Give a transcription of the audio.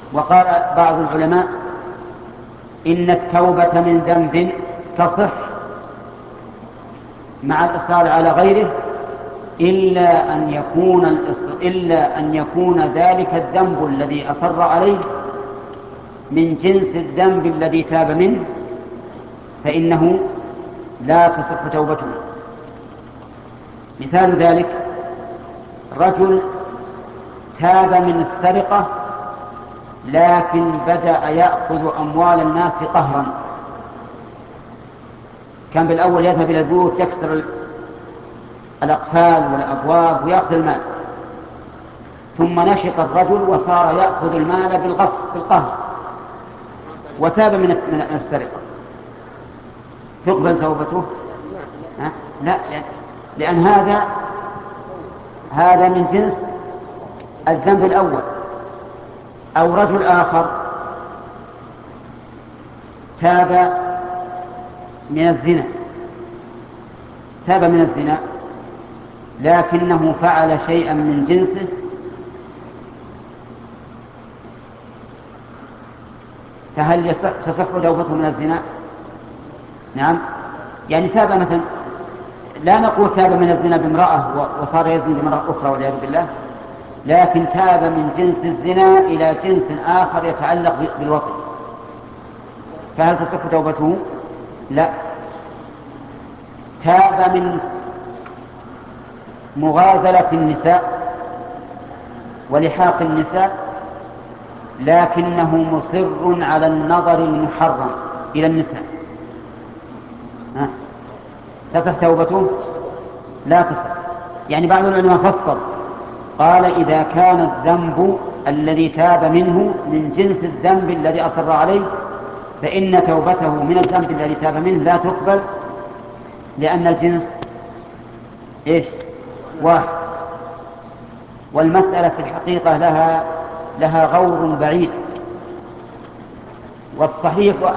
وقال بعض العلماء إن التوبة من ذنب تصح مع الإصرار على غيره إلا أن يكون ذلك الذنب الذي أصر عليه من جنس الذنب الذي تاب منه، فإنه لا تصح توبته. مثال ذلك رجل تاب من السرقة لكن بدأ يأخذ أموال الناس قهرا. كان بالأول يذهب إلى البيوت يكسر الأقفال والأبواب ويأخذ المال، ثم نشط الرجل وصار يأخذ المال بالغصب بالقهر وتاب من السرقة. تقبل توبته؟ لا، لأن هذا من جنس الذنب الأول. أو رجل آخر تاب من الزنا لكنه فعل شيئا من جنسه فهل تصح توبته من الزنا؟ نعم، يعني تاب مثلا، لا نقول تاب من الزنا بامرأة وصار يزني بامرأة أخرى والعياذ بالله، لكن تاب من جنس الزنا إلى جنس آخر يتعلق بالوطن، فهل تصح توبته؟ لا. تاب من مغازلة النساء ولحاق النساء لكنه مصر على النظر المحرم إلى النساء، تصح توبته؟ لا تصح. يعني بعض العلماء فصل قال إذا كان الذنب الذي تاب منه من جنس الذنب الذي أصر عليه فإن توبته من الذنب الذي تاب منه لا تقبل، لأن الجنس واحد. والمسألة في الحقيقة لها غور بعيد، والصحيح